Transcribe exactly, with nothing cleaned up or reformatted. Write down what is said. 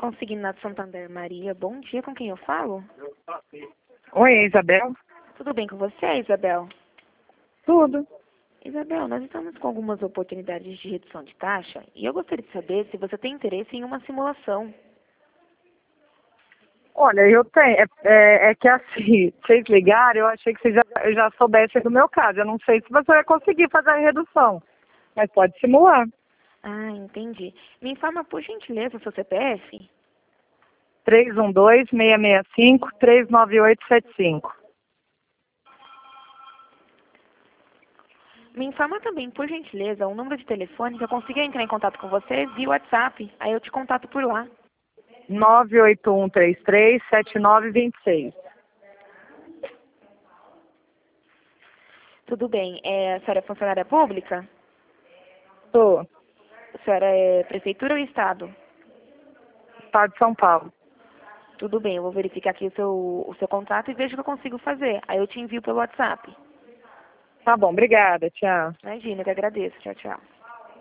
Consignado Santander Maria, bom dia, com quem eu falo? Oi, Isabel. Tudo bem com você, Isabel? Tudo. Isabel, nós estamos com algumas oportunidades de redução de taxa e eu gostaria de saber se você tem interesse em uma simulação. Olha, eu tenho. É, é, é que assim, vocês ligaram, eu achei que vocês já, já soubessem do meu caso. Eu não sei se você vai conseguir fazer a redução, mas pode simular. Ah, entendi. Me informa, por gentileza, o seu C P F? três um dois, seis seis cinco, três nove oito sete cinco. Me informa também, por gentileza, o número de telefone que eu consiga entrar em contato com você via WhatsApp. Aí eu te contato por lá. nove oito um três três, sete nove dois seis. Tudo bem. É, a senhora é funcionária pública? Sou. A senhora é prefeitura ou estado? Estado de São Paulo. Tudo bem, eu vou verificar aqui o seu, o seu contrato e vejo o que eu consigo fazer. Aí eu te envio pelo WhatsApp. Tá bom, obrigada. Tchau. Imagina, eu que agradeço. Tchau, tchau.